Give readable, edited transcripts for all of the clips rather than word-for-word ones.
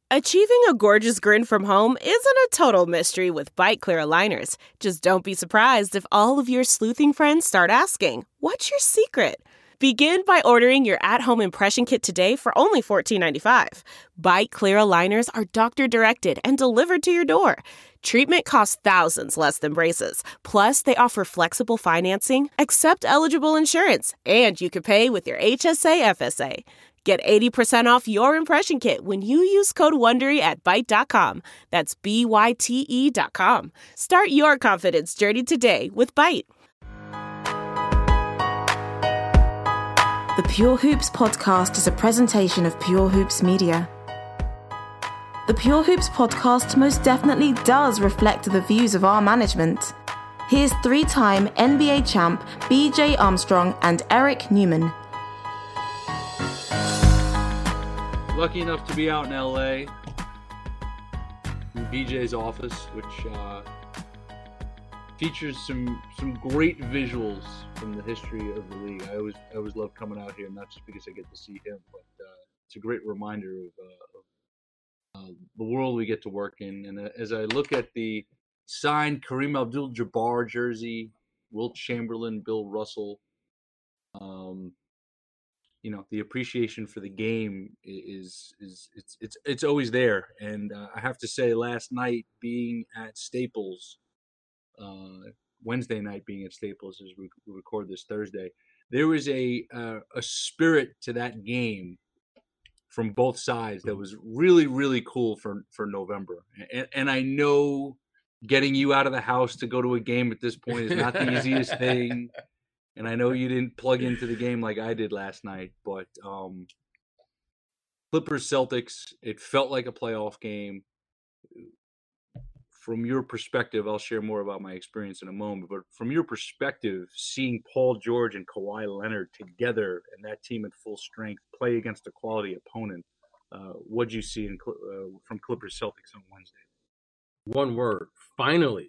Achieving a gorgeous grin from home isn't a total mystery with Byte Clear aligners. Just don't be surprised if all of your sleuthing friends start asking, "What's your secret?" Begin by ordering your at-home impression kit today for only $14.95. Byte Clear aligners are doctor-directed and delivered to your door. Treatment costs thousands less than braces. Plus, they offer flexible financing, accept eligible insurance, and you can pay with your HSA FSA. Get 80% off your impression kit when you use code WONDERY at Byte.com. That's BYTE.com. Start your confidence journey today with Byte. The Pure Hoops podcast is a presentation of Pure Hoops Media. The Pure Hoops podcast most definitely does reflect the views of our management. Here's three-time NBA champ BJ Armstrong and Eric Newman. Lucky enough to be out in LA in BJ's office, which features some great visuals from the history of the league. I always love coming out here, not just because I get to see him, but it's a great reminder of the world we get to work in. And as I look at the signed Kareem Abdul-Jabbar jersey, Wilt Chamberlain, Bill Russell, the appreciation for the game is it's always there. And I have to say, last night being at Staples, Wednesday night being at Staples as we record this Thursday, there was a spirit to that game from both sides that was really, really cool for November. And I know getting you out of the house to go to a game at this point is not the easiest thing. And I know you didn't plug into the game like I did last night, but Clippers-Celtics, it felt like a playoff game. From your perspective, I'll share more about my experience in a moment, but from your perspective, seeing Paul George and Kawhi Leonard together and that team at full strength play against a quality opponent, what'd you see from Clippers-Celtics on Wednesday? One word, finally.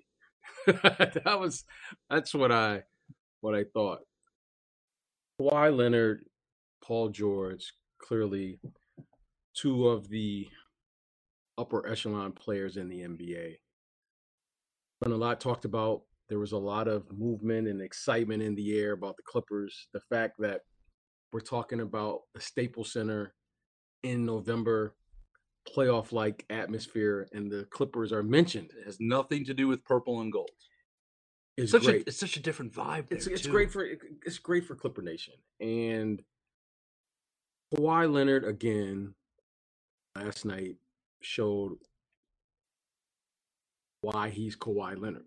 That's what I thought. Kawhi Leonard, Paul George, clearly two of the upper echelon players in the NBA. Been a lot talked about. There was a lot of movement and excitement in the air about the Clippers. The fact that we're talking about the Staples Center in November, playoff-like atmosphere, and the Clippers are mentioned. It has nothing to do with purple and gold. It's such a different vibe there, it's great for Clipper Nation. And Kawhi Leonard again last night showed why he's Kawhi Leonard.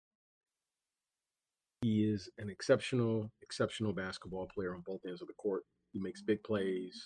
He is an exceptional basketball player on both ends of the court. He makes big plays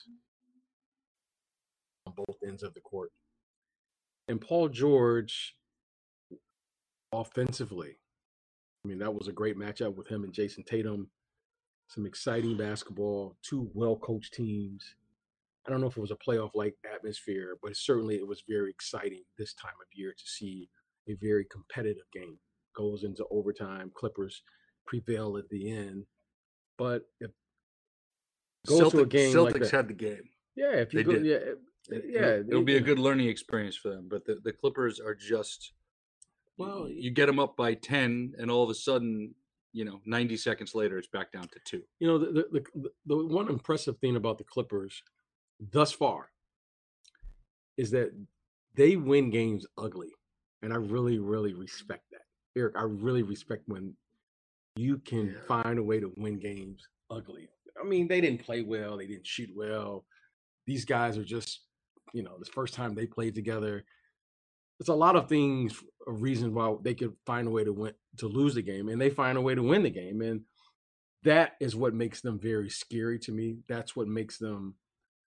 on both ends of the court. And Paul George, offensively, I mean, that was a great matchup with him and Jason Tatum. Some exciting basketball, two well-coached teams. I don't know if it was a playoff-like atmosphere, but certainly it was very exciting this time of year to see a very competitive game. Goes into overtime, Clippers prevail at the end. But if it goes to a game Celtics like that, had the game. Yeah, if you it'll be a good learning experience for them. But the Clippers are just, well, you get them up by 10, and all of a sudden, 90 seconds later, it's back down to 2. The one impressive thing about the Clippers thus far is that they win games ugly. And I really, really respect that. Eric, I really respect when you can find a way to win games ugly. I mean, they didn't play well. They didn't shoot well. These guys are just, this first time they played together. There's a lot of things, a reason why they could find a way to lose the game, and they find a way to win the game. And that is what makes them very scary to me. That's what makes them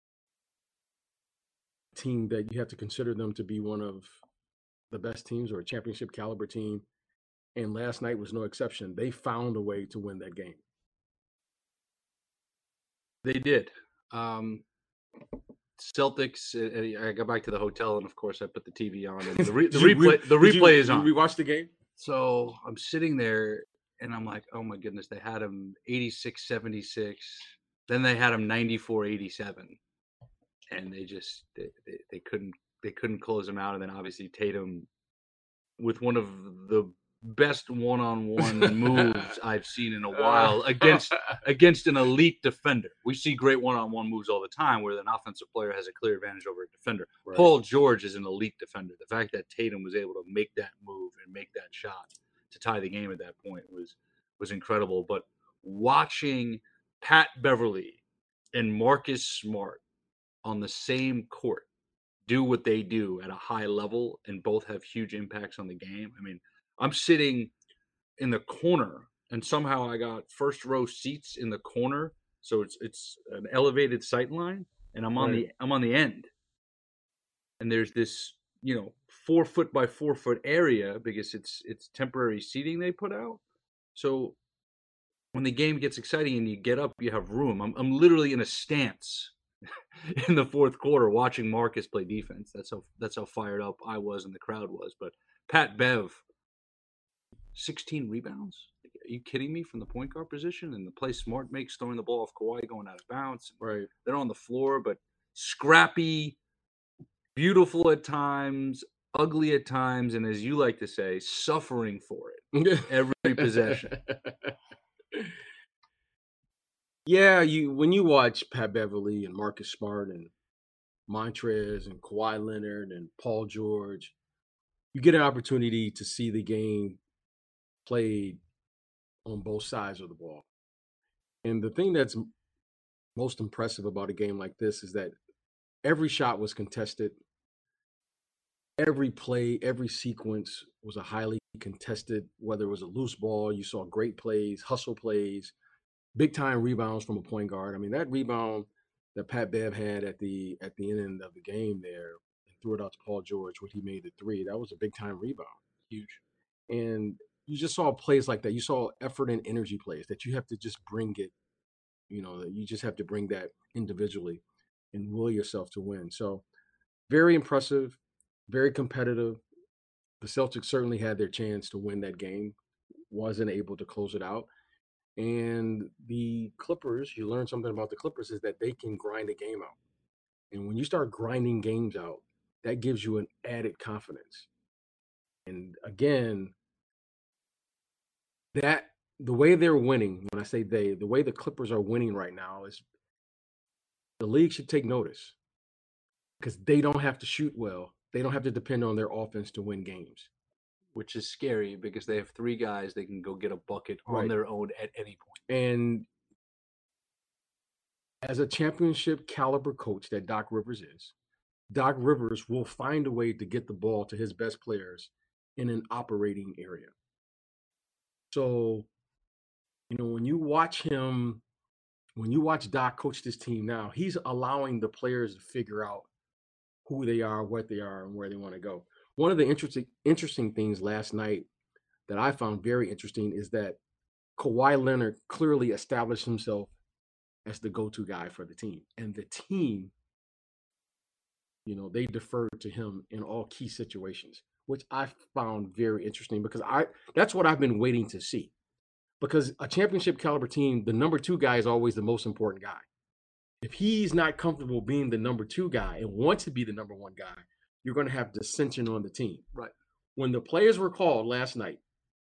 a team that you have to consider them to be one of the best teams or a championship caliber team. And last night was no exception. They found a way to win that game. They did. Celtics, I got back to the hotel, and of course I put the TV on. And the replay is on. Did we watch the game? So I'm sitting there, and I'm like, oh my goodness, they had him 86-76. Then they had him 94-87. And they they couldn't close him out, and then obviously Tatum with one of the best one-on-one moves I've seen in a while against an elite defender. We see great one-on-one moves all the time where an offensive player has a clear advantage over a defender. Right. Paul George is an elite defender. The fact that Tatum was able to make that move and make that shot to tie the game at that point was incredible. But watching Pat Beverly and Marcus Smart on the same court do what they do at a high level and both have huge impacts on the game. I mean, I'm sitting in the corner and somehow I got first row seats in the corner. So it's an elevated sight line and I'm on the end. And there's this, 4 foot by 4 foot area because it's temporary seating they put out. So when the game gets exciting and you get up, you have room. I'm literally in a stance in the fourth quarter watching Marcus play defense. That's how fired up I was and the crowd was. But Pat Bev, 16 rebounds? Are you kidding me? From the point guard position and the play Smart makes, throwing the ball off Kawhi, going out of bounds. Right. They're on the floor, but scrappy, beautiful at times, ugly at times, and as you like to say, suffering for it every possession. Yeah, when you watch Pat Beverly and Marcus Smart and Montrez and Kawhi Leonard and Paul George, you get an opportunity to see the game played on both sides of the ball. And the thing that's most impressive about a game like this is that every shot was contested. Every play, every sequence was a highly contested, whether it was a loose ball, you saw great plays, hustle plays, big time rebounds from a point guard. I mean, that rebound that Pat Bev had at the end of the game there, and threw it out to Paul George when he made the three, that was a big time rebound. Huge. And you just saw plays like that. You saw effort and energy plays that you have to just bring it, that you just have to bring that individually and will yourself to win. So very impressive, very competitive. The Celtics certainly had their chance to win that game, wasn't able to close it out. And the Clippers, you learn something about the Clippers is that they can grind a game out. And when you start grinding games out, that gives you an added confidence. And again, that the way they're winning, when I say the way the Clippers are winning right now is the league should take notice because they don't have to shoot well. They don't have to depend on their offense to win games. Which is scary because they have 3 guys they can go get a bucket on their own at any point. And as a championship caliber coach that Doc Rivers is, Doc Rivers will find a way to get the ball to his best players in an operating area. So, when you watch Doc coach this team now, he's allowing the players to figure out who they are, what they are, and where they want to go. One of the interesting things last night that I found very interesting is that Kawhi Leonard clearly established himself as the go-to guy for the team. And the team, they deferred to him in all key situations, which I found very interesting because that's what I've been waiting to see. Because a championship caliber team, the number 2 guy is always the most important guy. If he's not comfortable being the number 2 guy and wants to be the number 1 guy, you're going to have dissension on the team. Right. When the players were called last night,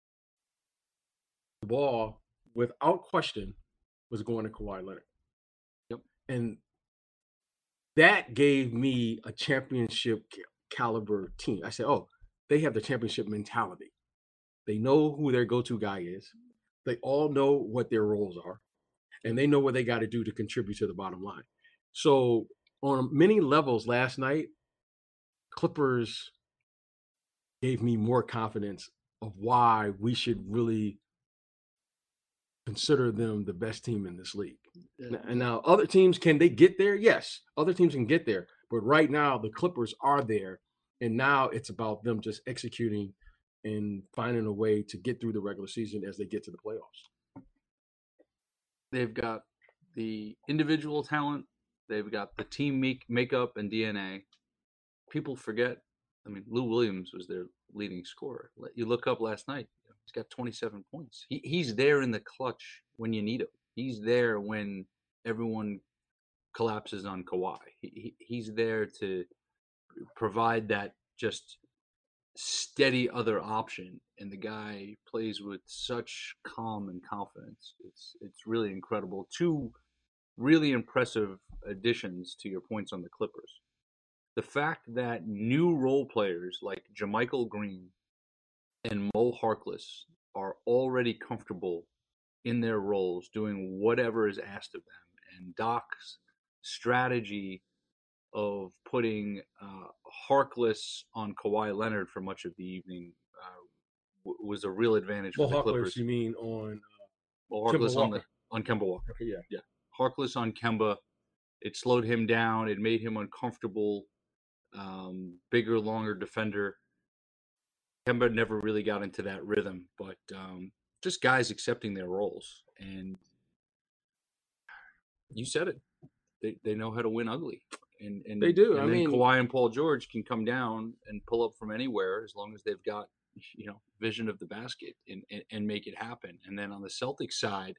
the ball, without question, was going to Kawhi Leonard. Yep. And that gave me a championship caliber team. I said, they have the championship mentality. They know who their go-to guy is. They all know what their roles are. And they know what they got to do to contribute to the bottom line. So on many levels last night, Clippers gave me more confidence of why we should really consider them the best team in this league. Yeah. And now other teams, can they get there? Yes, other teams can get there. But right now the Clippers are there. And now it's about them just executing and finding a way to get through the regular season as they get to the playoffs. They've got the individual talent. They've got the team makeup and DNA. People forget. I mean, Lou Williams was their leading scorer. You look up last night. He's got 27 points. He's there in the clutch when you need him. He's there when everyone collapses on Kawhi. He's there to provide that just steady other option, and the guy plays with such calm and confidence. It's really incredible. Two really impressive additions to your points on the Clippers. The fact that new role players like JaMychal Green and Mo Harkless are already comfortable in their roles, doing whatever is asked of them, and Doc's strategy of putting Harkless on Kawhi Leonard for much of the evening was a real advantage for Well, the Hawkless, Clippers. you mean on Well, Kemba Harkless Walker. on Kemba Walker. Okay, yeah. Yeah, Harkless on Kemba. It slowed him down. It made him uncomfortable. Bigger, longer defender. Kemba never really got into that rhythm, but just guys accepting their roles. And you said it. They know how to win ugly. And They do. And I then mean, Kawhi and Paul George can come down and pull up from anywhere as long as they've got, vision of the basket and make it happen. And then on the Celtics side,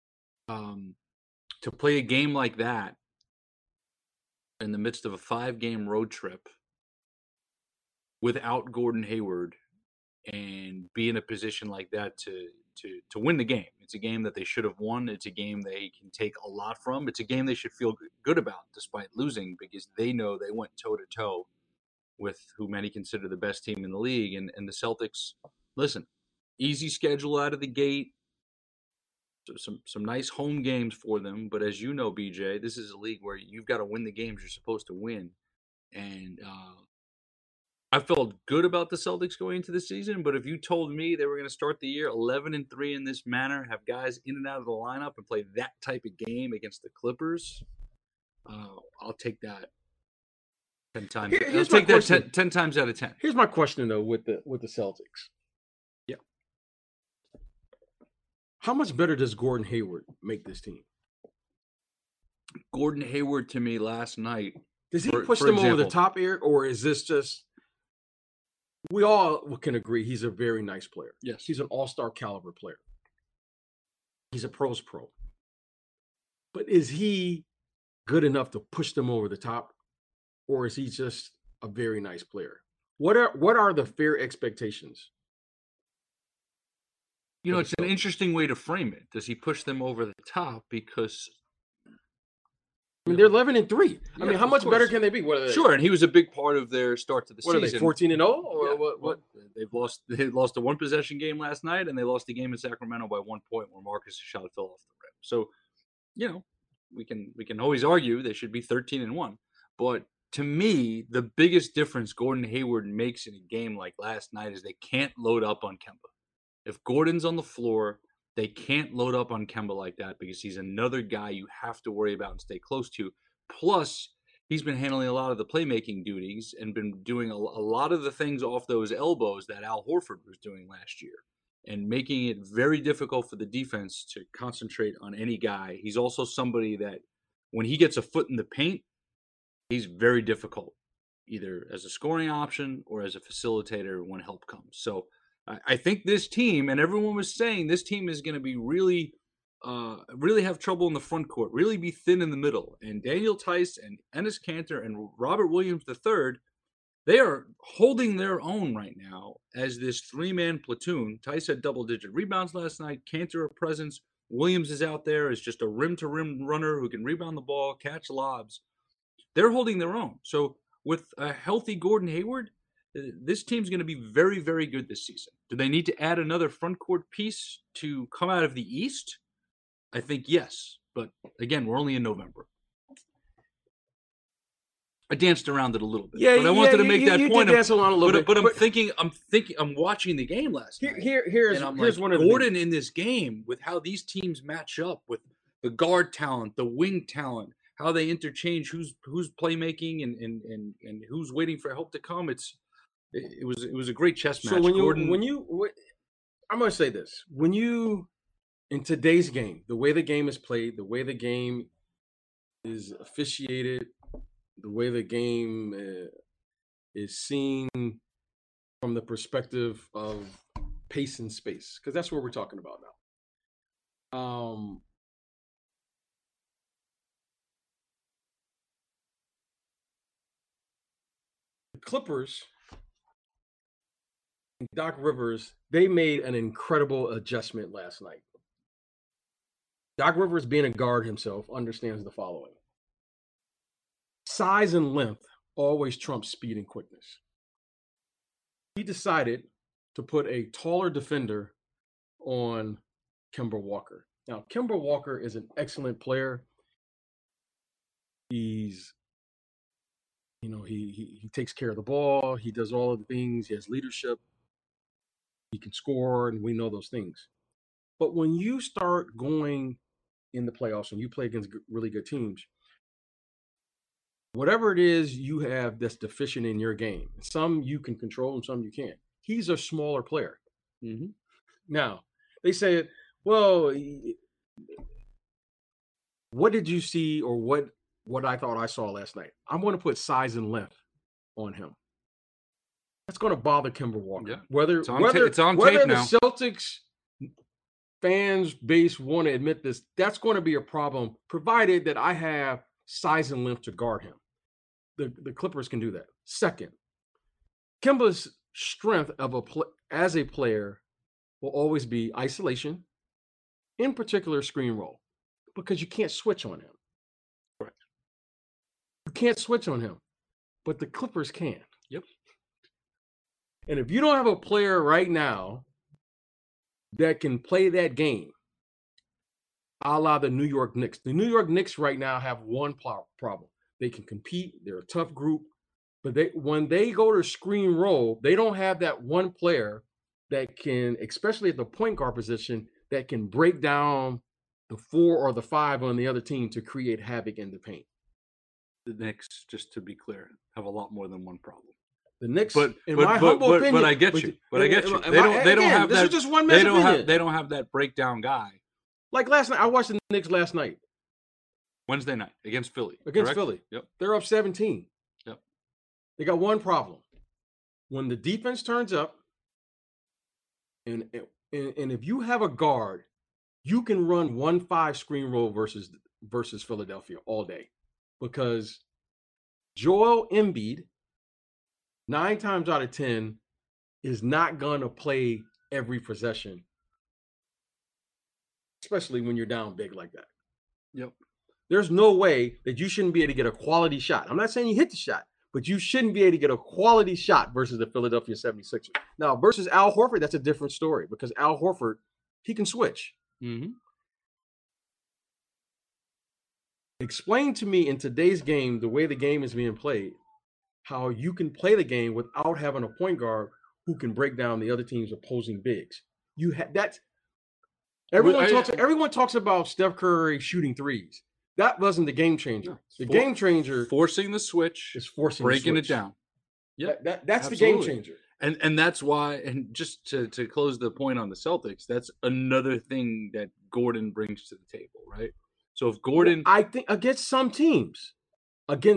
to play a game like that in the midst of a 5-game road trip without Gordon Hayward and be in a position like that to win the game. It's a game that they should have won. It's a game they can take a lot from. It's a game they should feel good about despite losing, because they know they went toe-to-toe with who many consider the best team in the league. And the Celtics, listen, easy schedule out of the gate, some nice home games for them. But as you know, BJ, this is a league where you've got to win the games you're supposed to win. And I felt good about the Celtics going into the season, but if you told me they were going to start the year 11-3 in this manner, have guys in and out of the lineup, and play that type of game against the Clippers, I'll take that 10 times. I'll take that 10 times out of 10. Here's my question though with the Celtics. Yeah. How much better does Gordon Hayward make this team? Gordon Hayward to me last night. Does he push them over the top, Eric, or is this just? We all can agree he's a very nice player. Yes. He's an all-star caliber player. He's a pro's pro. But is he good enough to push them over the top, or is he just a very nice player? What are the fair expectations? It's an interesting way to frame it. Does he push them over the top? Because they're 11-3. Yeah, how much better can they be? What are they? Sure, and he was a big part of their start to the season. What are they, 14-0? Or Yeah. what? They lost a one possession game last night, and they lost the game in Sacramento by 1 point where Marcus' shot fell off the rim. So, we can always argue they should be 13-1. But to me, the biggest difference Gordon Hayward makes in a game like last night is they can't load up on Kemba. If Gordon's on the floor, they can't load up on Kemba like that, because he's another guy you have to worry about and stay close to. Plus, he's been handling a lot of the playmaking duties and been doing a lot of the things off those elbows that Al Horford was doing last year, and making it very difficult for the defense to concentrate on any guy. He's also somebody that when he gets a foot in the paint, he's very difficult, either as a scoring option or as a facilitator when help comes. So I think this team, and everyone was saying this team is going to be really have trouble in the front court, really be thin in the middle. And Daniel Tice and Enes Kanter and Robert Williams III, they are holding their own right now as this 3-man platoon. Tice had double-digit rebounds last night. Kanter a presence. Williams is out there as just a rim-to-rim runner who can rebound the ball, catch lobs. They're holding their own. So with a healthy Gordon Hayward, this team's going to be very, very good this season. Do they need to add another front court piece to come out of the East? I think yes. But again, we're only in November. I danced around it a little bit. Yeah, but I wanted to make that point. Dance around a little bit. But I'm watching the game last night. Here's one of Gordon in this game, with how these teams match up with the guard talent, the wing talent, how they interchange who's playmaking and who's waiting for help to come. It was a great chess match. So I'm going to say this. When you, in today's game, the way the game is played, the way the game is officiated, the way the game is seen from the perspective of pace and space, because that's what we're talking about now. Clippers, Doc Rivers, they made an incredible adjustment last night. Doc Rivers, being a guard himself, understands the following. Size and length always trumps speed and quickness. He decided to put a taller defender on Kemba Walker. Now, Kemba Walker is an excellent player. He's, he takes care of the ball. He does all of the things. He has leadership. He can score, and we know those things. But when you start going in the playoffs and you play against really good teams, whatever it is you have that's deficient in your game, some you can control and some you can't. He's a smaller player. Mm-hmm. Now, they say, well, what did you see or what I thought I saw last night? I'm going to put size and length on him. That's going to bother Kemba Walker. Yeah. Whether it's on tape the now. Celtics fans base want to admit this, that's going to be a problem, provided that I have size and length to guard him. The Clippers can do that. Second, Kemba's strength as a player will always be isolation, in particular screen roll, because you can't switch on him. Correct. You can't switch on him, but the Clippers can. Yep. And if you don't have a player right now that can play that game, a la the New York Knicks. The New York Knicks right now have one problem. They can compete. They're a tough group. But when they go to screen roll, they don't have that one player that can, especially at the point guard position, that can break down the 4 or the 5 on the other team to create havoc in the paint. The Knicks, just to be clear, have a lot more than one problem. The Knicks, but I get you. They don't have that. This is just one man's opinion. They don't have that breakdown guy. Like last night, I watched the Knicks last night. Wednesday night against Philly. Against correct? Philly. Yep. They're up 17. Yep. They got one problem. When the defense turns up, and if you have a guard, you can run 1-5 screen roll versus Philadelphia all day, because Joel Embiid, 9 times out of 10, is not going to play every possession, especially when you're down big like that. Yep. There's no way that you shouldn't be able to get a quality shot. I'm not saying you hit the shot, but you shouldn't be able to get a quality shot versus the Philadelphia 76ers. Now, versus Al Horford, that's a different story, because Al Horford, he can switch. Mm-hmm. Explain to me in today's game, the way the game is being played, how you can play the game without having a point guard who can break down the other team's opposing bigs. Everyone talks about Steph Curry shooting threes. That wasn't the game changer. No, the game changer forcing the switch is breaking it down. Yeah, that's absolutely. The game changer. And that's why, and just to close the point on the Celtics, that's another thing that Gordon brings to the table, right? So if Gordon, I think against some teams, but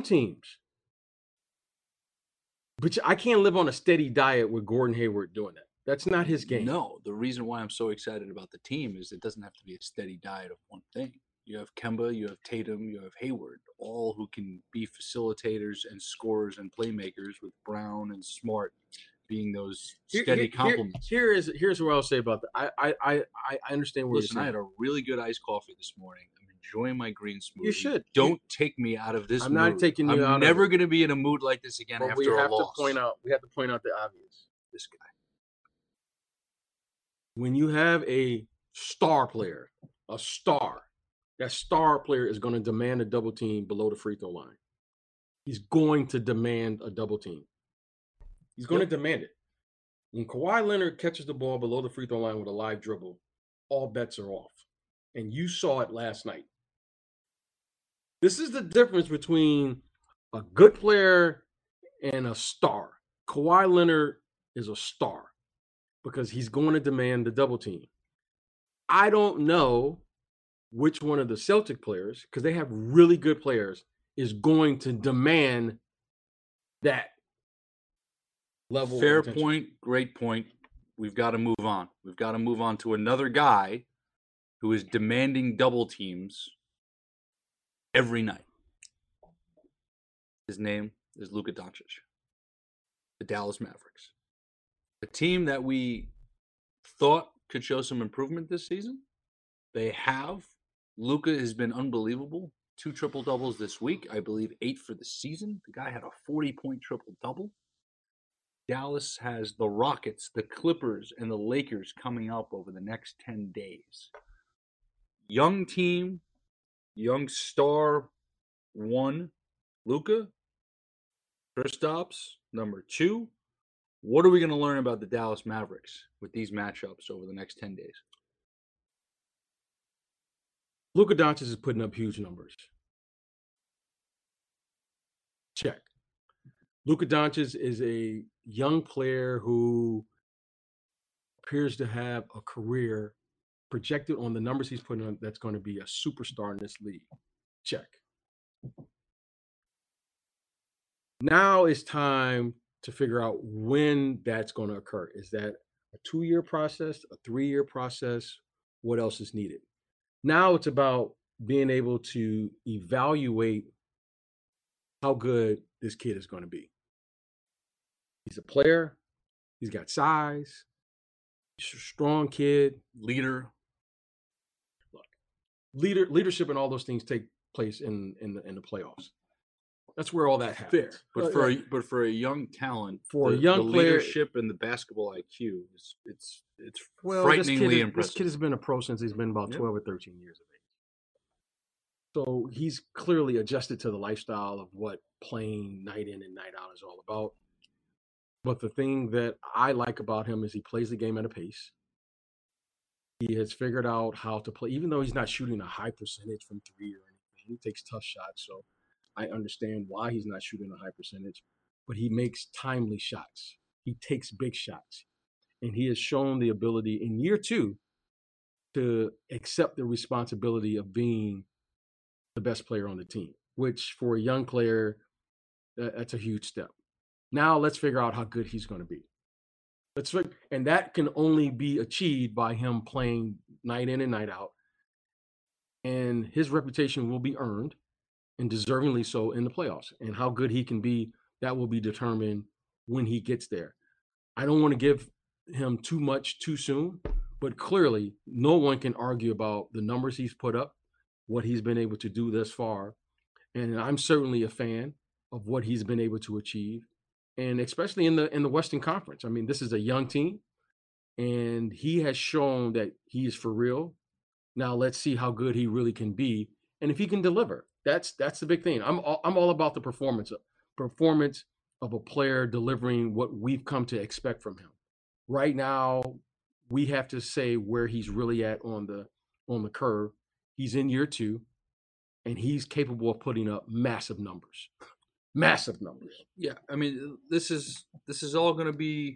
I can't live on a steady diet with Gordon Hayward doing that. That's not his game. No, the reason why I'm so excited about the team is it doesn't have to be a steady diet of one thing. You have Kemba, you have Tatum, you have Hayward, all who can be facilitators and scorers and playmakers, with Brown and Smart being those steady complements. Here's what I'll say about that. I understand where you're saying. I had a really good iced coffee this morning. I'm enjoying my green smoothie. You should. Don't take me out of this mood. I'm not taking you out of it. I'm never going to be in a mood like this again after a loss. We have to point out the obvious. This guy. When you have a star player, that star player is going to demand a double team below the free throw line. He's going to demand a double team. He's going to demand it. When Kawhi Leonard catches the ball below the free throw line with a live dribble, all bets are off. And you saw it last night. This is the difference between a good player and a star. Kawhi Leonard is a star because he's going to demand the double team. I don't know which one of the Celtic players, because they have really good players, is going to demand that level. Fair point. Great point. We've got to move on. We've got to move on to another guy who is demanding double teams every night. His name is Luka Doncic. the Dallas Mavericks. A team that we thought could show some improvement this season. They have. Luka has been unbelievable. 2 triple-doubles this week. I believe 8 for the season. The guy had a 40-point triple-double. Dallas has the Rockets, the Clippers, and the Lakers coming up over the next 10 days. Young team, young star 1, Luka. Kristaps, number 2. What are we going to learn about the Dallas Mavericks with these matchups over the next 10 days? Luka Doncic is putting up huge numbers. Check. Luka Doncic is a young player who appears to have a career projected on the numbers he's putting on that's going to be a superstar in this league. Check. Now it's time to figure out when that's going to occur. Is that a 2-year process, a 3-year process? What else is needed? Now it's about being able to evaluate how good this kid is going to be. He's a player. He's got size. He's a strong kid. Leader. Look, leadership and all those things take place in the playoffs. That's where all that happens. Fair. But for a young talent, for a young player, leadership and the basketball IQ, it's frighteningly impressive. This kid has been a pro since he's been about 12 or 13 years of age. So he's clearly adjusted to the lifestyle of what playing night in and night out is all about. But the thing that I like about him is he plays the game at a pace. He has figured out how to play, even though he's not shooting a high percentage from 3 or anything. He takes tough shots, so I understand why he's not shooting a high percentage, but he makes timely shots. He takes big shots. And he has shown the ability in year 2 to accept the responsibility of being the best player on the team, which for a young player, that's a huge step. Now let's figure out how good he's going to be. And that can only be achieved by him playing night in and night out. And his reputation will be earned, and deservingly so, in the playoffs. And how good he can be, that will be determined when he gets there. I don't want to give him too much too soon, but clearly no one can argue about the numbers he's put up, what he's been able to do thus far. And I'm certainly a fan of what he's been able to achieve, and especially in the Western Conference. I mean, this is a young team, and he has shown that he is for real. Now let's see how good he really can be, and if he can deliver. That's the big thing. I'm all about the performance of a player delivering what we've come to expect from him. Right now, we have to say where he's really at on the curve. He's in year 2, and he's capable of putting up massive numbers. Massive numbers. Yeah, I mean, this is all going to be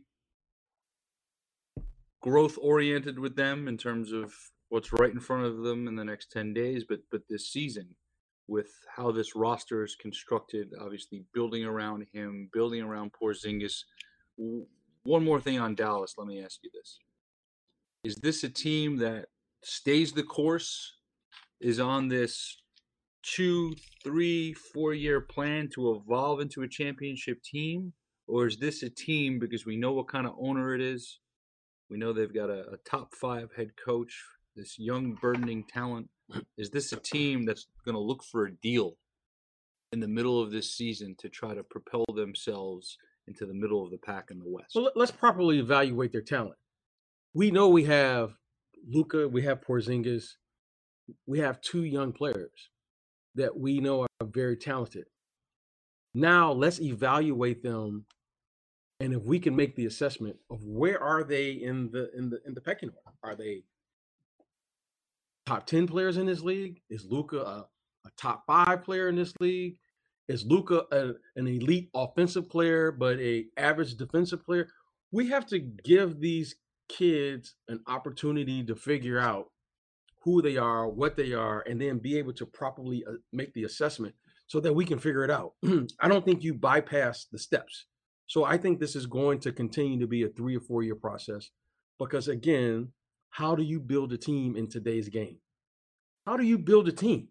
growth oriented with them in terms of what's right in front of them in the next 10 days, but this season, with how this roster is constructed, obviously building around him, building around Porzingis. One more thing on Dallas, let me ask you this. Is this a team that stays the course, is on this 2, 3, 4-year plan to evolve into a championship team? Or is this a team, because we know what kind of owner it is, we know they've got a top 5 head coach, this young burgeoning talent, is this a team that's going to look for a deal in the middle of this season to try to propel themselves into the middle of the pack in the West? Well, let's properly evaluate their talent. We know we have Luka, we have Porzingis, we have 2 young players that we know are very talented. Now let's evaluate them, and if we can make the assessment of where are they in the pecking order. Are they top 10 players in this league? Is Luka a top 5 player in this league? Is Luka an elite offensive player but a average defensive player? We have to give these kids an opportunity to figure out who they are, what they are, and then be able to properly make the assessment so that we can figure it out. I don't think you bypass the steps. So I think this is going to continue to be a 3 or 4 year process, because again, how do you build a team in today's game? How do you build a team?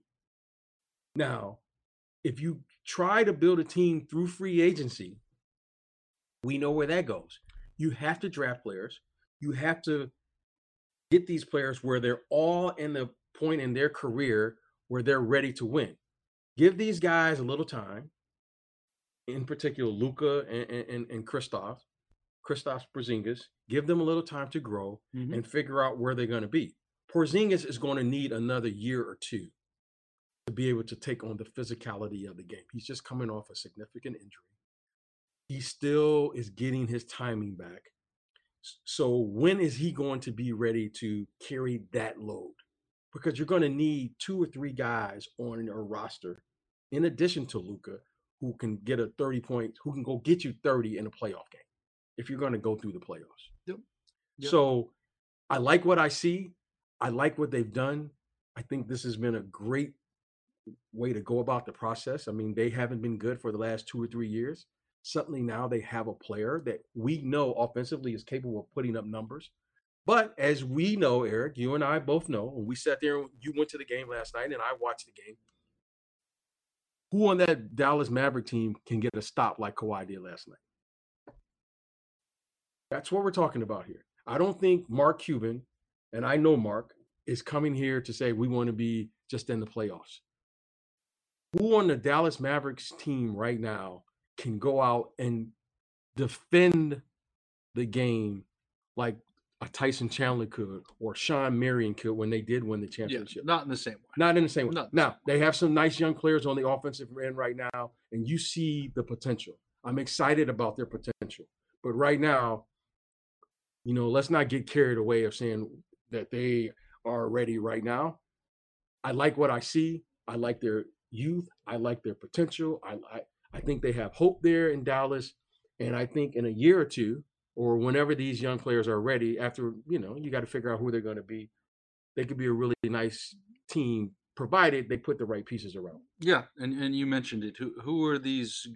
Now, if you try to build a team through free agency, We know where that goes. You have to draft players. You have to get these players where they're all in the point in their career where they're ready to win. Give these guys a little time, in particular Luka and Kristaps Porzingis. Give them a little time to grow and figure out where they're going to be. Porzingis is going to need another year or two to be able to take on the physicality of the game. He's just coming off a significant injury. He still is getting his timing back. So when is he going to be ready to carry that load? Because you're going to need 2 or 3 guys on your roster, in addition to Luka, who can get a 30 point, who can go get you 30 in a playoff game if you're going to go through the playoffs. Yep. So I like what I see. I like what they've done. I think this has been a great way to go about the process. I mean, they haven't been good for the last 2 or 3 years. Suddenly now they have a player that we know offensively is capable of putting up numbers. But as we know, Eric, you and I both know, when we sat there, you went to the game last night and I watched the game, who on that Dallas Maverick team can get a stop like Kawhi did last night? That's what we're talking about here. I don't think Mark Cuban, and I know Mark, is coming here to say we want to be just in the playoffs. Who on the Dallas Mavericks team right now can go out and defend the game like a Tyson Chandler could or Sean Marion could when they did win the championship? Not in the same way. Not in the same way. No. Now, they have some nice young players on the offensive end right now, and you see the potential. I'm excited about their potential. But right now, let's not get carried away of saying that they are ready right now. I like what I see. I like their youth. I like their potential. I think they have hope there in Dallas. And I think in a year or two, or whenever these young players are ready, after, you got to figure out who they're going to be, they could be a really nice team, provided they put the right pieces around. Yeah, and you mentioned it. Who are these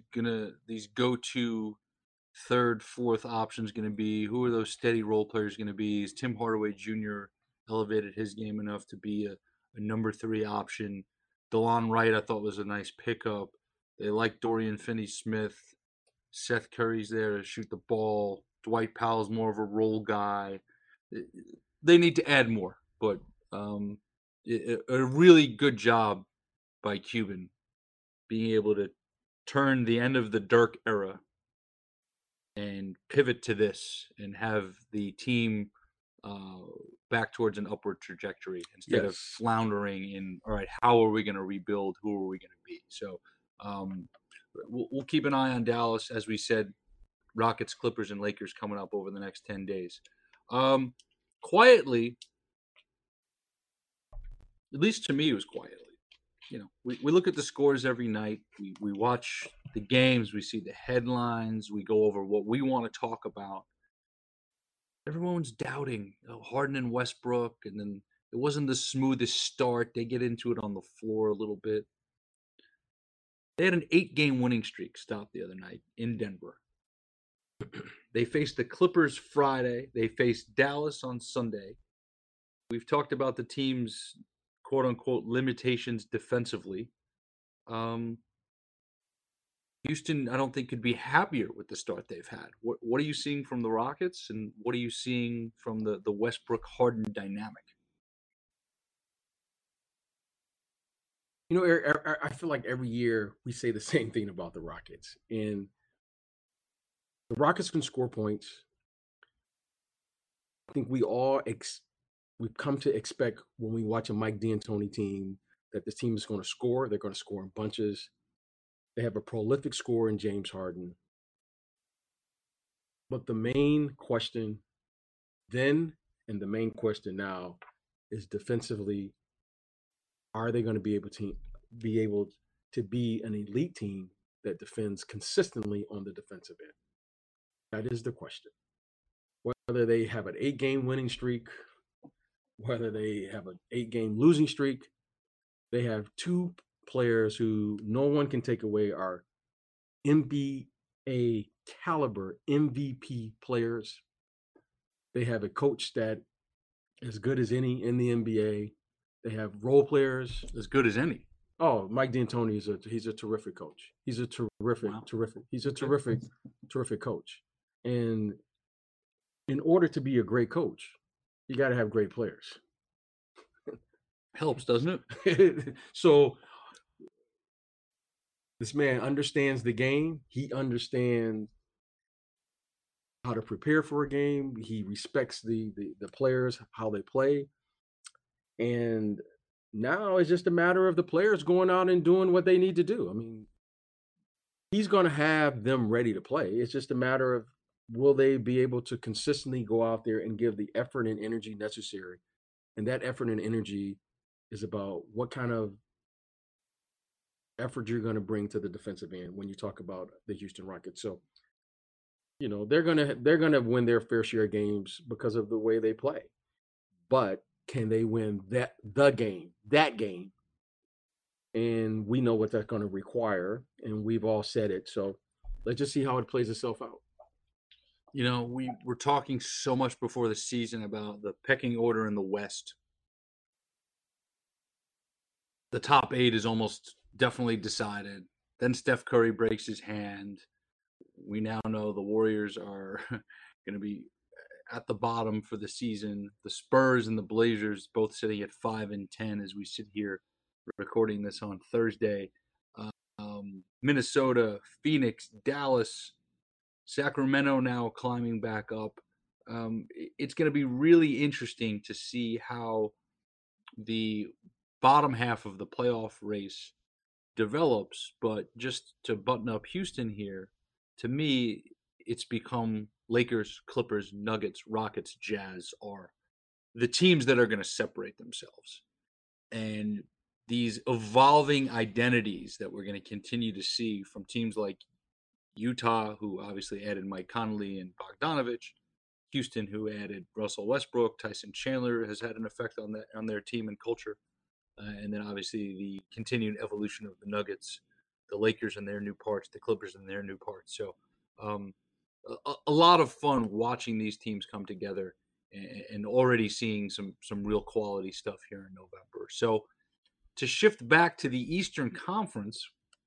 go-to third, fourth options going to be? Who are those steady role players going to be? Is Tim Hardaway Jr. elevated his game enough to be a number 3 option? DeLon Wright, I thought, was a nice pickup. They like Dorian Finney-Smith. Seth Curry's there to shoot the ball. Dwight Powell's more of a role guy. They need to add more, but a really good job by Cuban being able to turn the end of the Dirk era and pivot to this and have the team back towards an upward trajectory instead of floundering in, all right, how are we going to rebuild? Who are we going to be? So we'll keep an eye on Dallas. As we said, Rockets, Clippers, and Lakers coming up over the next 10 days. Quietly, at least to me, it was quietly. We look at the scores every night. We watch the games. We see the headlines. We go over what we want to talk about. Everyone's doubting Harden and Westbrook, and then it wasn't the smoothest start. They get into it on the floor a little bit. They had an 8-game winning streak stopped the other night in Denver. They faced the Clippers Friday. They faced Dallas on Sunday. We've talked about the team's quote-unquote limitations defensively. Houston, I don't think, could be happier with the start they've had. What are you seeing from the Rockets, and what are you seeing from the Westbrook-Harden dynamic? Eric, I feel like every year we say the same thing about the Rockets. And the Rockets can score points. I think we all we've come to expect when we watch a Mike D'Antoni team that this team is going to score. They're going to score in bunches. They have a prolific scorer in James Harden. But the main question then and the main question now is defensively, are they going to be able to be an elite team that defends consistently on the defensive end? That is the question. Whether they have an 8-game winning streak, whether they have an 8-game losing streak, they have 2 players who no one can take away are NBA caliber MVP players. They have a coach that as good as any in the NBA. They have role players as good as any. Oh, Mike D'Antoni he's a terrific coach. He's a terrific coach. And in order to be a great coach, you got to have great players. Helps, doesn't it? So this man understands the game. He understands how to prepare for a game. He respects the players, how they play. And now it's just a matter of the players going out and doing what they need to do. I mean, he's going to have them ready to play. It's just a matter of, will they be able to consistently go out there and give the effort and energy necessary? And that effort and energy is about what kind of effort you're going to bring to the defensive end when you talk about the Houston Rockets. So, you know, they're gonna win their fair share of games because of the way they play. But can they win that game? And we know what that's going to require, and we've all said it. So let's just see how it plays itself out. You know, we were talking so much before the season about the pecking order in the West. The top 8 is almost definitely decided. Then Steph Curry breaks his hand. We now know the Warriors are going to be at the bottom for the season. The Spurs and the Blazers both sitting at 5 and 10 as we sit here recording this on Thursday. Minnesota, Phoenix, Dallas, Sacramento now climbing back up. It's going to be really interesting to see how the bottom half of the playoff race develops. But just to button up Houston here, to me, it's become Lakers, Clippers, Nuggets, Rockets, Jazz are the teams that are going to separate themselves. And these evolving identities that we're going to continue to see from teams like Utah, who obviously added Mike Conley and Bogdanovich, Houston, who added Russell Westbrook, Tyson Chandler has had an effect on their team and culture. And then obviously the continued evolution of the Nuggets, the Lakers and their new parts, the Clippers and their new parts. So a lot of fun watching these teams come together and already seeing some real quality stuff here in November. So to shift back to the Eastern Conference,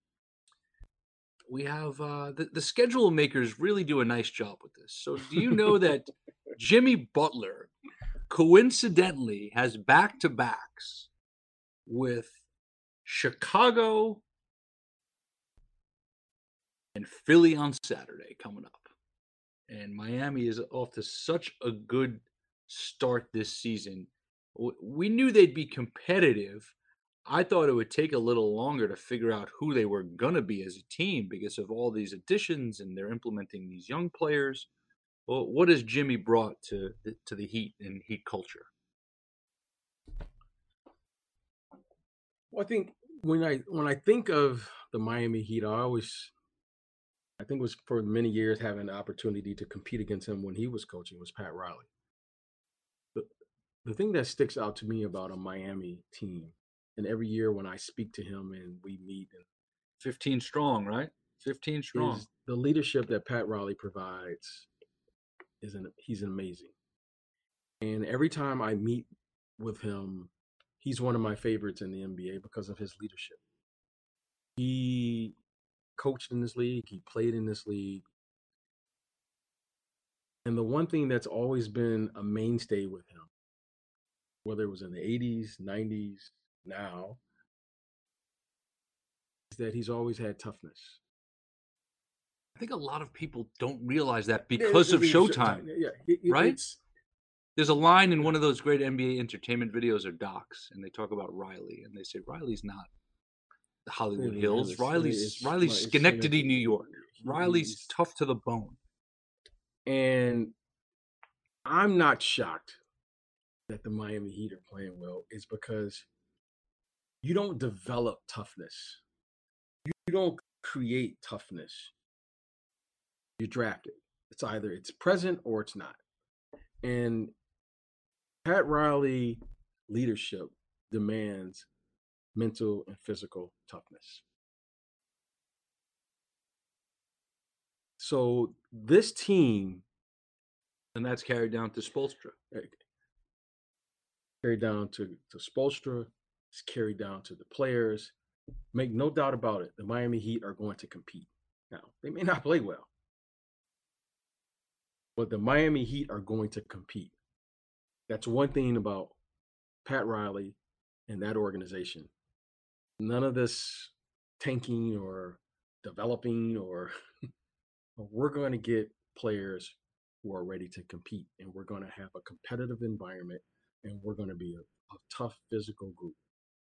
we have the schedule makers really do a nice job with this. So do you know that Jimmy Butler coincidentally has back-to-backs with Chicago and Philly on Saturday coming up? And Miami is off to such a good start this season. We knew they'd be competitive. I thought it would take a little longer to figure out who they were going to be as a team because of all these additions and they're implementing these young players. Well, what has Jimmy brought to the Heat and Heat culture? Well, I think when I think of the Miami Heat, I think it was for many years having the opportunity to compete against him when he was coaching was Pat Riley. The thing that sticks out to me about a Miami team, and every year when I speak to him and we meet, and 15 strong, right? 15 strong. Is the leadership that Pat Riley provides he's amazing. And every time I meet with him, he's one of my favorites in the NBA because of his leadership. He coached in this league, he played in this league. And the one thing that's always been a mainstay with him, whether it was in the 80s, 90s, now, is that he's always had toughness. I think a lot of people don't realize that because of Showtime, right? There's a line in one of those great NBA entertainment videos or docs, and they talk about Riley, and they say Riley's not the Hollywood Hills. Riley's Schenectady, New York. Riley's tough to the bone. And I'm not shocked that the Miami Heat are playing well. Is because you don't develop toughness. You don't create toughness. You draft it. It's either it's present or it's not. And Pat Riley leadership demands mental and physical toughness. So this team, and that's carried down to Spoelstra. Carried down to Spoelstra. It's carried down to the players. Make no doubt about it, the Miami Heat are going to compete. Now, they may not play well. but the Miami Heat are going to compete. That's one thing about Pat Riley and that organization. None of this tanking or developing or we're going to get players who are ready to compete, and we're going to have a competitive environment, and we're going to be a tough physical group.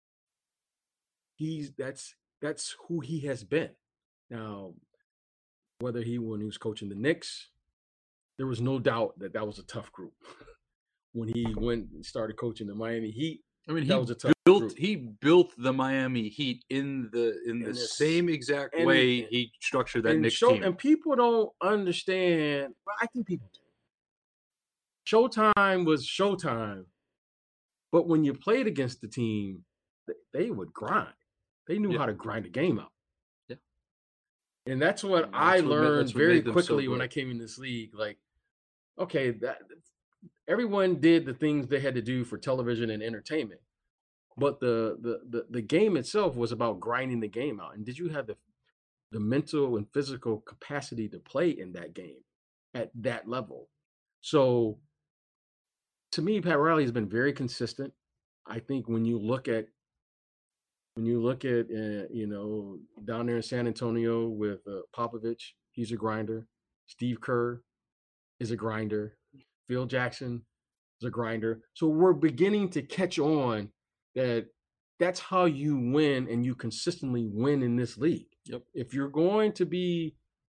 That's who he has been. Now, when he was coaching the Knicks, there was no doubt that was a tough group. When he went and started coaching the Miami Heat, I mean, that was a tough group. He built the Miami Heat in the same exact way he structured that Knicks team. And people don't understand. Well, I think people do. Showtime was Showtime, but when you played against the team, they would grind. They knew how to grind a game out. Yeah. And that's what I learned very quickly when I came in this league. Like, okay, everyone did the things they had to do for television and entertainment. But the game itself was about grinding the game out. And did you have the mental and physical capacity to play in that game at that level? So to me, Pat Riley has been very consistent. I think when you look at down there in San Antonio with Popovich, he's a grinder. Steve Kerr is a grinder. Phil Jackson is a grinder. So we're beginning to catch on that's how you win, and you consistently win in this league. Yep. If you're going to be,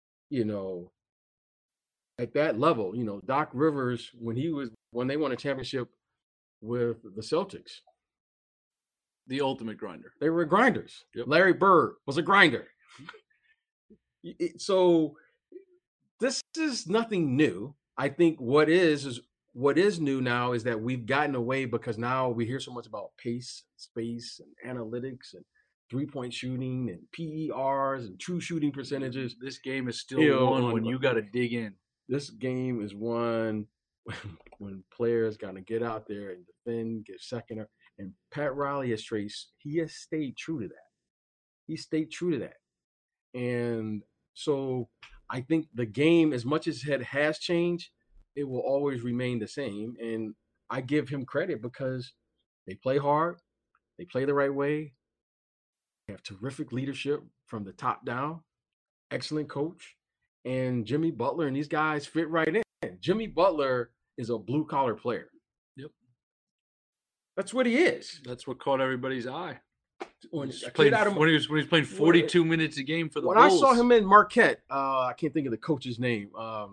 at that level, Doc Rivers, when they won a championship with the Celtics, the ultimate grinder. They were grinders. Yep. Larry Bird was a grinder. So this is nothing new. I think what is new now is that we've gotten away, because now we hear so much about pace, space, and analytics, and three-point shooting, and PERs, and true shooting percentages. This game is still won when you got to dig in. This game is won when players got to get out there and defend, get second. And Pat Riley has stayed true to that. He stayed true to that. And so I think the game, as much as it has changed, it will always remain the same. And I give him credit because they play hard. They play the right way. They have terrific leadership from the top down. Excellent coach. And Jimmy Butler and these guys fit right in. Jimmy Butler is a blue-collar player. Yep. That's what he is. That's what caught everybody's eye. When he was playing 42 minutes a game for the Bulls. When I saw him in Marquette, I can't think of the coach's name.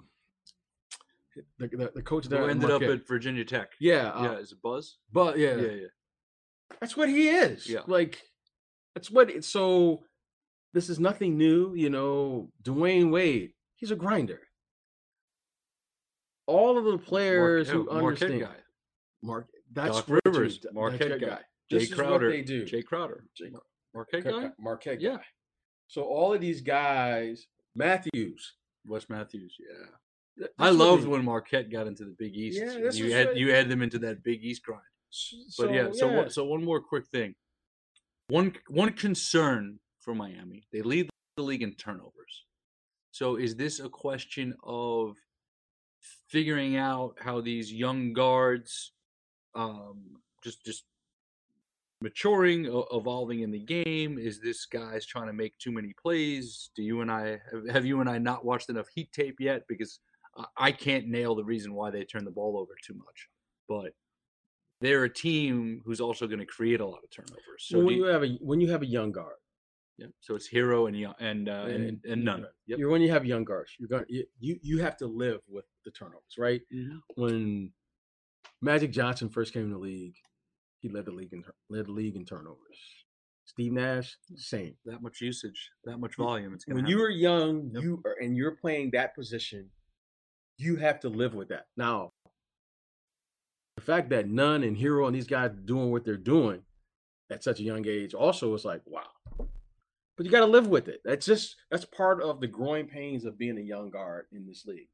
The coach that ended up at Virginia Tech. Yeah. Is it Buzz? But yeah. That's what he is. Yeah. Like, that's what. So this is nothing new. Dwayne Wade, he's a grinder. All of the players who understand. That's Doc Rivers, Marquette guy. Jay Crowder. They do. Jay Crowder. Marquette guy? Marquette guy. Yeah. So all of these guys, Wes Matthews, yeah. I loved when Marquette got into the Big East. Yeah, you had them into that Big East grind. So one more quick thing. One concern for Miami, they lead the league in turnovers. So is this a question of figuring out how these young guards just maturing, evolving in the game? Is this guy's trying to make too many plays? Have you and I not watched enough Heat tape yet? Because I can't nail the reason why they turn the ball over too much. But they're a team who's also going to create a lot of turnovers. So when you have a young guard, yeah. So it's Hero and Nunn. Yep. When you have young guards, you have to live with the turnovers, right? Mm-hmm. When Magic Johnson first came in the league, he led the league in turnovers. Steve Nash, same. That much usage, that much volume. When you were young, you're playing that position, you have to live with that. Now, the fact that Nunn and Hero and these guys are doing what they're doing at such a young age also is like, wow. But you got to live with it. That's part of the growing pains of being a young guard in this league.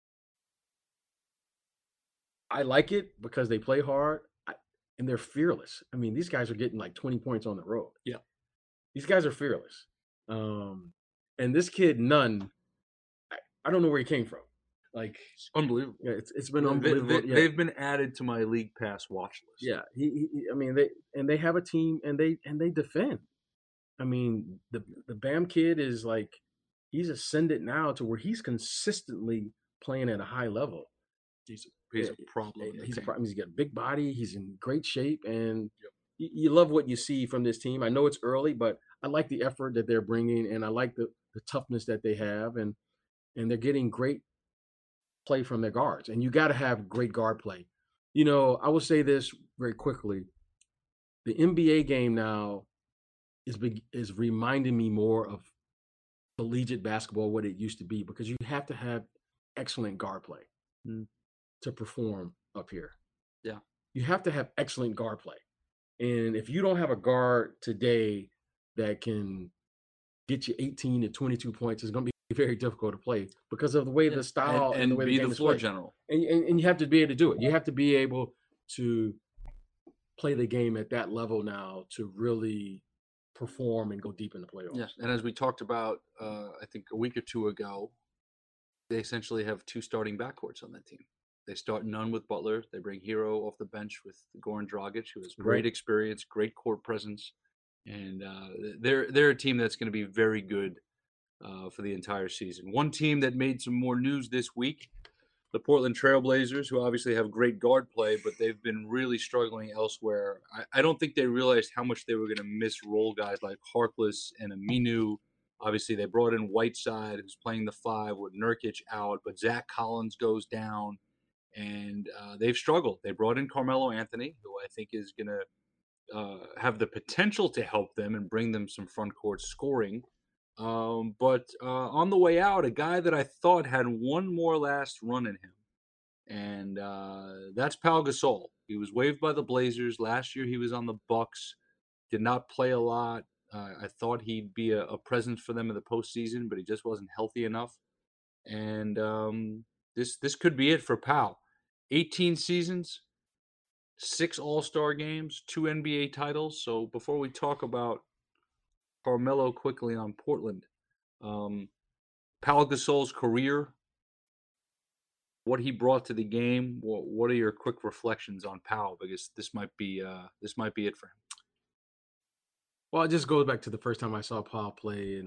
I like it because they play hard and they're fearless. I mean, these guys are getting like 20 points on the road. Yeah. These guys are fearless. And this kid, Nunn, I don't know where he came from. Like, It's unbelievable. yeah, it's been They, unbelievable. Yeah. They've been added to my league pass watch list. Yeah, I mean, they have a team, and they defend. I mean, the Bam kid is like, he's ascended now to where he's consistently playing at a high level. He's a problem. in the He's a team. problem. He's got a big body. He's in great shape, and you love what you see from this team. I know it's early, but I like the effort that they're bringing, and I like the toughness that they have, and they're getting great play from their guards. And you got to have great guard play. You know, I will say this very quickly: the NBA game now is reminding me more of collegiate basketball, what it used to be, because you have to have excellent guard play to perform up here. Yeah. You have to have excellent guard play. And if you don't have a guard today that can get you 18 to 22 points, it's going to be very difficult to play because of the way the style and the way be the game the is floor played. general. And you have to be able to do it. You have to be able to play the game at that level now to really perform and go deep in the playoffs. Yes, and as we talked about, I think a week or two ago, they essentially have two starting backcourts on that team. They start none with Butler. They bring Hero off the bench with Goran Dragic, who has great experience, great court presence, and they're a team that's going to be very good for the entire season. One team that made some more news this week, the Portland Trailblazers, who obviously have great guard play, but they've been really struggling elsewhere. I don't think they realized how much they were going to miss role guys like Harkless and Aminu. Obviously, they brought in Whiteside, who's playing the 5 with Nurkic out, but Zach Collins goes down, and they've struggled. They brought in Carmelo Anthony, who I think is going to have the potential to help them and bring them some front court scoring. But on the way out, a guy that I thought had one more last run in him, and that's Pau Gasol. He was waived by the Blazers last year. He was on the Bucks, did not play a lot. I thought he'd be a presence for them in the postseason, but he just wasn't healthy enough. And this could be it for Pau. 18 seasons, 6 All-Star games, 2 NBA titles. So before we talk about Carmelo quickly on Portland, Pau Gasol's career, what he brought to the game. What are your quick reflections on Pau? Because this might be it for him. Well, it just goes back to the first time I saw Pau play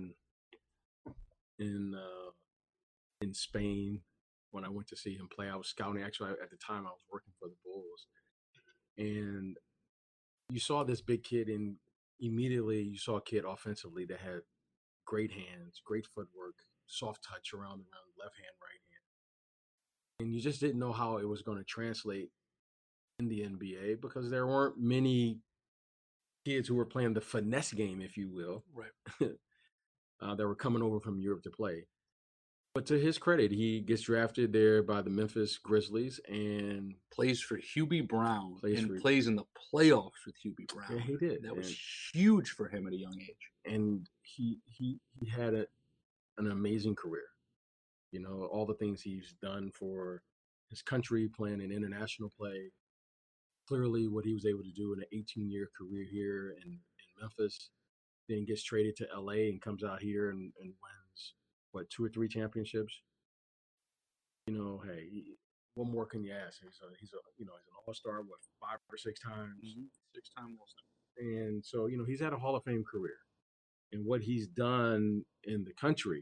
in Spain when I went to see him play. I was scouting. Actually, at the time, I was working for the Bulls, and you saw this big kid, and immediately you saw a kid offensively that had great hands, great footwork, soft touch around left hand, right hand, and you just didn't know how it was going to translate in the NBA because there weren't many kids who were playing the finesse game, if you will, right? That were coming over from Europe to play. But to his credit, he gets drafted there by the Memphis Grizzlies and plays for Hubie Brown and plays in the playoffs with Hubie Brown. Yeah, he did. That was huge for him at a young age. And he had an amazing career. You know, all the things he's done for his country, playing in international play. Clearly, what he was able to do in an 18-year career here in Memphis, then gets traded to LA and comes out here and wins, 2 or 3 championships. You know, hey, what more can you ask? He's an all-star, 5 or 6 times, 6-time all-star. And so, he's had a Hall of Fame career, and what he's done in the country,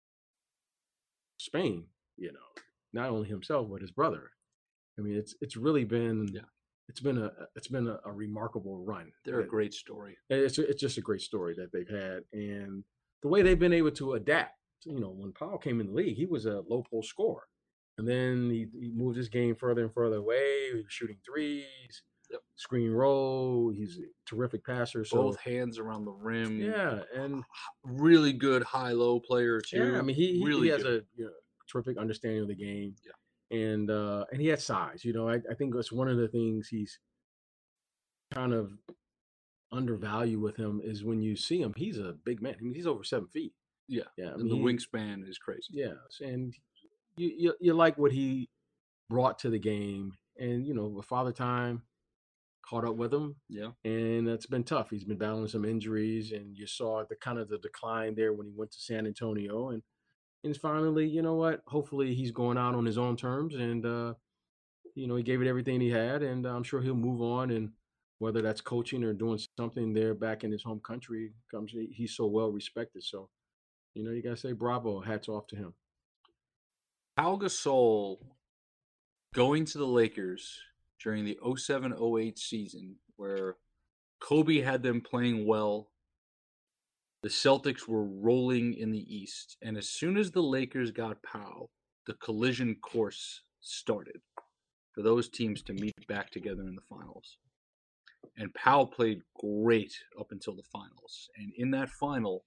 Spain, not only himself but his brother. I mean, it's really been it's been a remarkable run. They're a great story. It's just a great story that they've had, and the way they've been able to adapt. When Pau came in the league, he was a low post scorer, and then he moved his game further and further away. He was shooting threes, screen roll. He's a terrific passer. Both hands around the rim. Yeah, and really good high-low player too. Yeah, I mean he has a terrific understanding of the game. Yeah, and he had size. I think that's one of the things he's kind of undervalued with him is when you see him, he's a big man. I mean, he's over 7 feet. Yeah. I mean, the wingspan is crazy. Yes, and you like what he brought to the game, and with Father Time caught up with him. Yeah, and it's been tough. He's been battling some injuries, and you saw the decline there when he went to San Antonio, and And finally, you know what? Hopefully he's going out on his own terms and, he gave it everything he had, and I'm sure he'll move on. And whether that's coaching or doing something there back in his home country, he's so well respected. So, you got to say bravo, hats off to him. Pau Gasol going to the Lakers during the 07-08 season where Kobe had them playing well. The Celtics were rolling in the East. And as soon as the Lakers got Pau, the collision course started for those teams to meet back together in the finals. And Pau played great up until the finals. And in that final,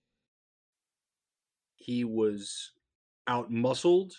he was out-muscled.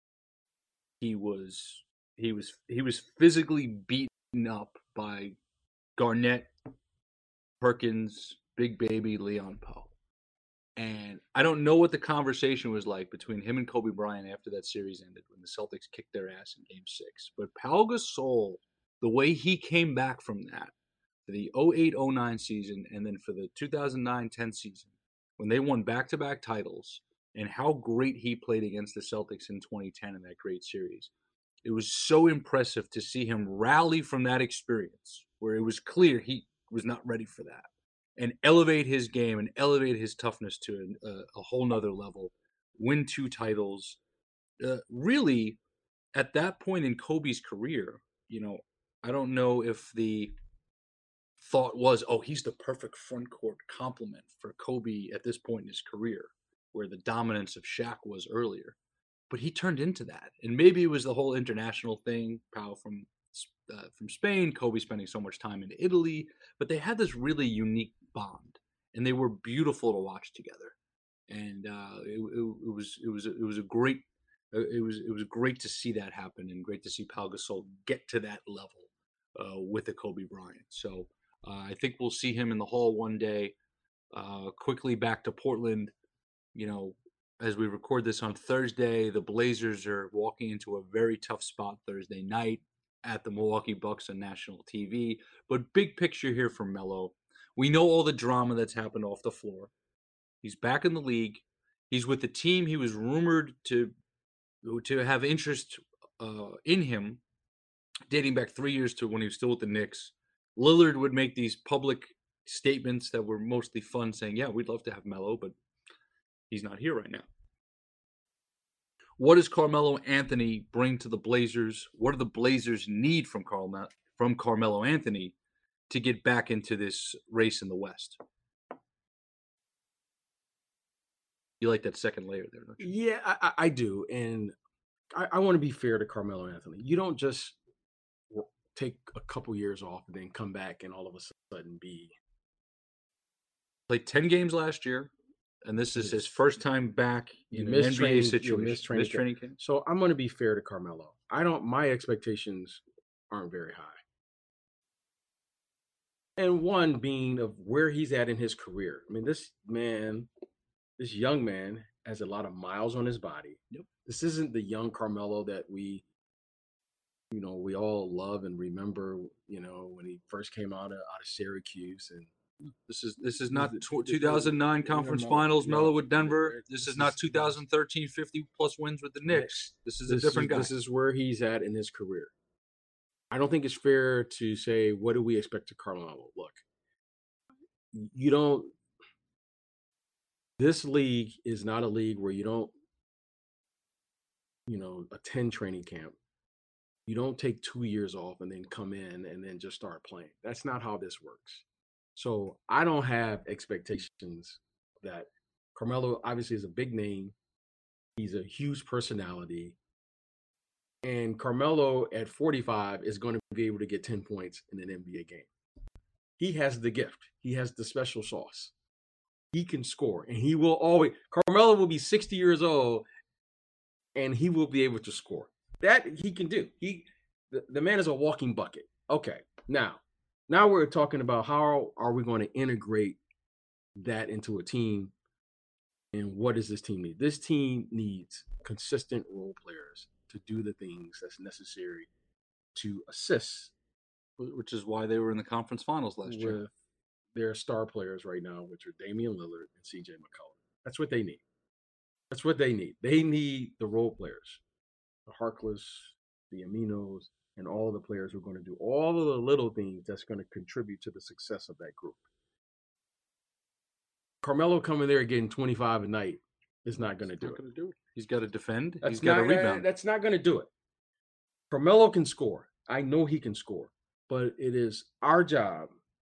He was physically beaten up by Garnett, Perkins, Big Baby, Leon Pau. And I don't know what the conversation was like between him and Kobe Bryant after that series ended when the Celtics kicked their ass in Game 6. But Pau Gasol, the way he came back from that, for the 08-09 season and then for the 2009-10 season, when they won back-to-back titles, and how great he played against the Celtics in 2010 in that great series. It was so impressive to see him rally from that experience where it was clear he was not ready for that and elevate his game and elevate his toughness to a whole nother level, win 2 titles. Really, at that point in Kobe's career, I don't know if the thought was, oh, he's the perfect front court complement for Kobe at this point in his career, where the dominance of Shaq was earlier. But he turned into that. And maybe it was the whole international thing, Pau from Spain, Kobe spending so much time in Italy, but they had this really unique bond, and they were beautiful to watch together. And it was great to see that happen, and great to see Pau Gasol get to that level with the Kobe Bryant. So I think we'll see him in the Hall one day. Quickly back to Portland. As we record this on Thursday, the Blazers are walking into a very tough spot Thursday night at the Milwaukee Bucks on national TV. But big picture here for Melo. We know all the drama that's happened off the floor. He's back in the league. He's with the team he was rumored to have interest in him, dating back 3 years to when he was still with the Knicks. Lillard would make these public statements that were mostly fun, saying, yeah, we'd love to have Melo, but he's not here right now. What does Carmelo Anthony bring to the Blazers? What do the Blazers need from Carmelo Anthony to get back into this race in the West? You like that second layer there, don't you? Yeah, I do. And I want to be fair to Carmelo Anthony. You don't just take a couple years off and then come back and all of a sudden be... Played 10 games last year. And this is his first time back in an NBA situation. Missed training camp. So I'm going to be fair to Carmelo. My expectations aren't very high. And one being of where he's at in his career. I mean, this young man has a lot of miles on his body. Yep. This isn't the young Carmelo that we all love and remember, when he first came out of Syracuse. And This is not 2009 conference finals Melo with Denver. This is not 2013 50-plus wins with the Knicks. This is a different guy. This is where he's at in his career. I don't think it's fair to say, what do we expect to Carmelo? Look, this league is not a league where you don't, attend training camp. You don't take 2 years off and then come in and then just start playing. That's not how this works. So I don't have expectations that Carmelo obviously is a big name. He's a huge personality. And Carmelo at 45 is going to be able to get 10 points in an NBA game. He has the gift. He has the special sauce. He can score, and he will always... Carmelo will be 60 years old, and he will be able to score. That he can do. The man is a walking bucket. Okay, now we're talking about how are we going to integrate that into a team, and what does this team need? This team needs consistent role players to do the things that's necessary to assist. Which is why they were in the conference finals last year. With their star players right now, which are Damian Lillard and CJ McCollum. That's what they need. That's what they need. They need the role players, the Harkless, the Aminos, and all of the players who are going to do all of the little things that's going to contribute to the success of that group. Carmelo coming there getting 25 a night is not going to do it. He's got to defend. He's got to rebound. That's not going to do it. Carmelo can score. I know he can score, but it is our job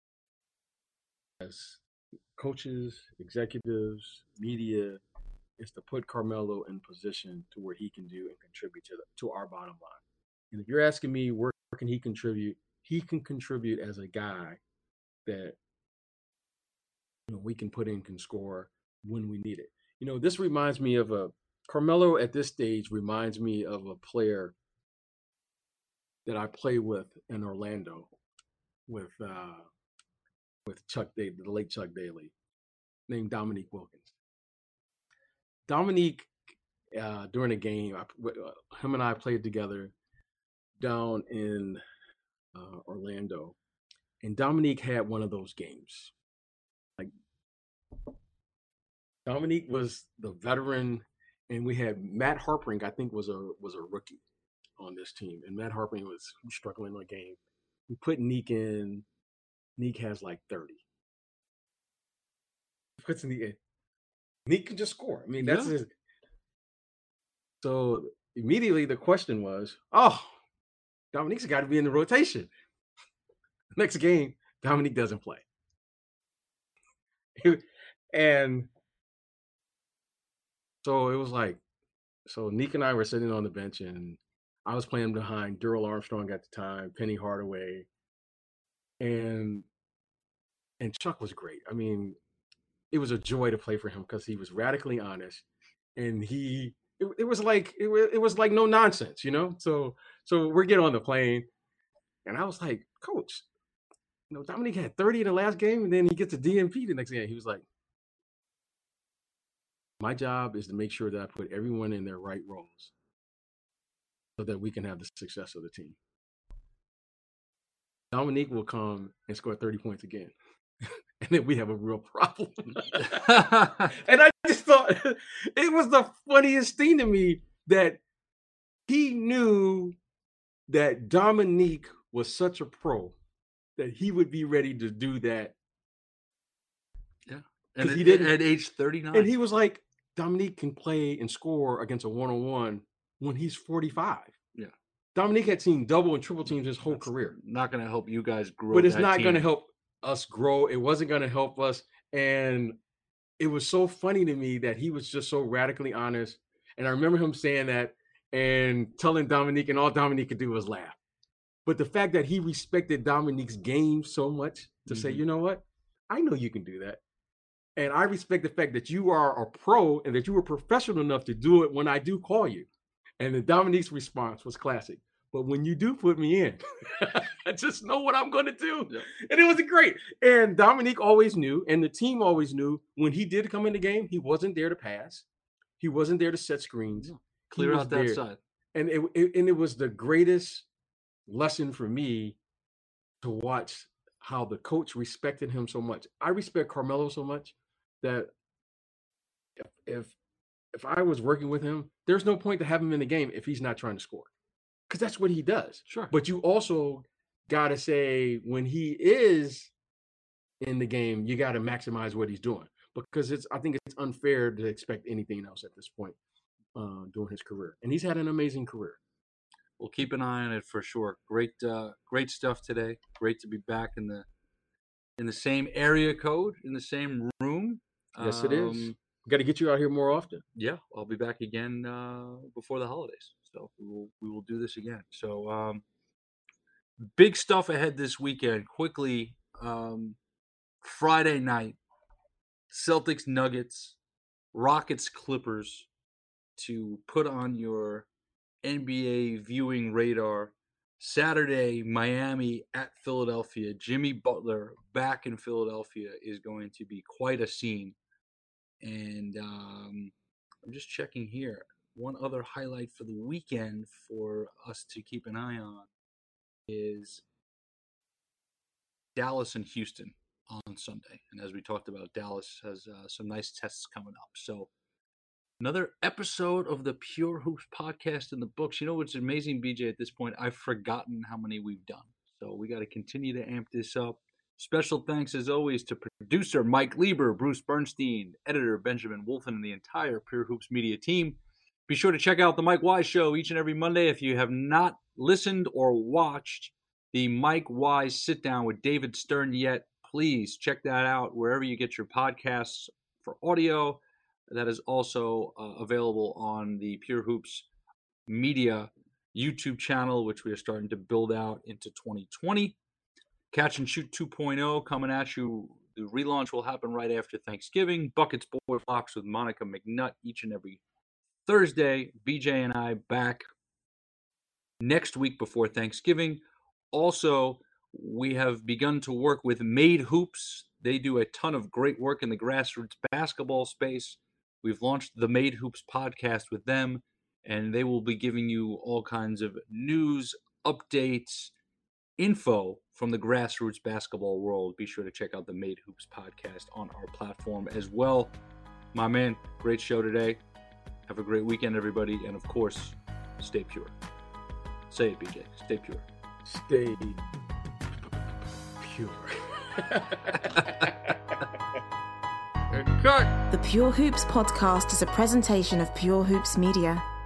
as coaches, executives, media, is to put Carmelo in position to where he can do and contribute to our bottom line. And if you're asking me where can he contribute, he can contribute as a guy that we can put in, can score when we need it. This reminds me of Carmelo at this stage reminds me of a player that I played with in Orlando with Chuck Daly, the late Chuck Daly, named Dominique Wilkins. Dominique, during a game, him and I played together down in Orlando, and Dominique had one of those games. Like, Dominique was the veteran, and we had Matt Harpring, I think was a rookie on this team, and Matt Harpring was struggling in the game. We put Neek in. Neek has like 30. Puts in the end. Neek can just score. I mean, that's his. So immediately the question was, Dominique's got to be in the rotation. Next game, Dominique doesn't play. And so it was like, so Neek and I were sitting on the bench, and I was playing behind Daryl Armstrong at the time, Penny Hardaway, and Chuck was great. I mean, it was a joy to play for him because he was radically honest, and it was like no nonsense, So we get on the plane, and I was like, Coach, Dominique had 30 in the last game, and then he gets a DNP the next game. He was like, my job is to make sure that I put everyone in their right roles so that we can have the success of the team. Dominique will come and score 30 points again. And then we have a real problem. And I just thought it was the funniest thing to me that he knew that Dominique was such a pro that he would be ready to do that. Yeah. And he did at age 39. And he was like, Dominique can play and score against a one-on-one when he's 45. Yeah. Dominique had seen double and triple teams his whole career. Not going to help you guys grow. But it's not going to help us grow. It wasn't going to help us. And it was so funny to me that he was just so radically honest. And I remember him saying that and telling Dominique, and all Dominique could do was laugh. But the fact that he respected Dominique's game so much to say, you know what? I know you can do that. And I respect the fact that you are a pro and that you were professional enough to do it when I do call you. And then Dominique's response was classic. But when you do put me in, I just know what I'm going to do. Yeah. And it was great. And Dominique always knew, and the team always knew, when he did come in the game, he wasn't there to pass. He wasn't there to set screens. Clear out that side. And it was the greatest lesson for me to watch how the coach respected him so much. I respect Carmelo so much that if I was working with him, there's no point to have him in the game if he's not trying to score. Because that's what he does. Sure. But you also got to say, when he is in the game, you got to maximize what he's doing. Because I think it's unfair to expect anything else at this point during his career. And he's had an amazing career. We'll keep an eye on it for sure. Great stuff today. Great to be back in the same area code, in the same room. Yes, it is. We got to get you out here more often. Yeah, I'll be back again before the holidays. So we will do this again. So big stuff ahead this weekend. Quickly, Friday night, Celtics Nuggets, Rockets Clippers to put on your NBA viewing radar. Saturday, Miami at Philadelphia. Jimmy Butler back in Philadelphia is going to be quite a scene. And I'm just checking here. One other highlight for the weekend for us to keep an eye on is Dallas and Houston on Sunday. And as we talked about, Dallas has some nice tests coming up. So Another episode of the Pure Hoops podcast in the books. You know what's amazing, BJ, at this point? I've forgotten how many we've done. So we got to continue to amp this up. Special thanks, as always, to producer Mike Lieber, Bruce Bernstein, editor Benjamin Wolfen, and the entire Pure Hoops media team. Be sure to check out the Mike Wise Show each and every Monday. If you have not listened or watched the Mike Wise sit-down with David Stern yet, please check that out wherever you get your podcasts for audio. That is also available on the Pure Hoops Media YouTube channel, which we are starting to build out into 2020. Catch and Shoot 2.0 coming at you. The relaunch will happen right after Thanksgiving. Buckets, Boy Blocks with Monica McNutt each and every Thursday. BJ and I back next week before Thanksgiving. Also, we have begun to work with Made Hoops. They do a ton of great work in the grassroots basketball space. We've launched the Made Hoops podcast with them, and they will be giving you all kinds of news, updates, info from the grassroots basketball world. Be sure to check out the Made Hoops podcast on our platform as well. My man, great show today. Have a great weekend, everybody. And of course, stay pure. Say it, BJ. Stay pure. Stay pure. The Pure Hoops podcast is a presentation of Pure Hoops Media.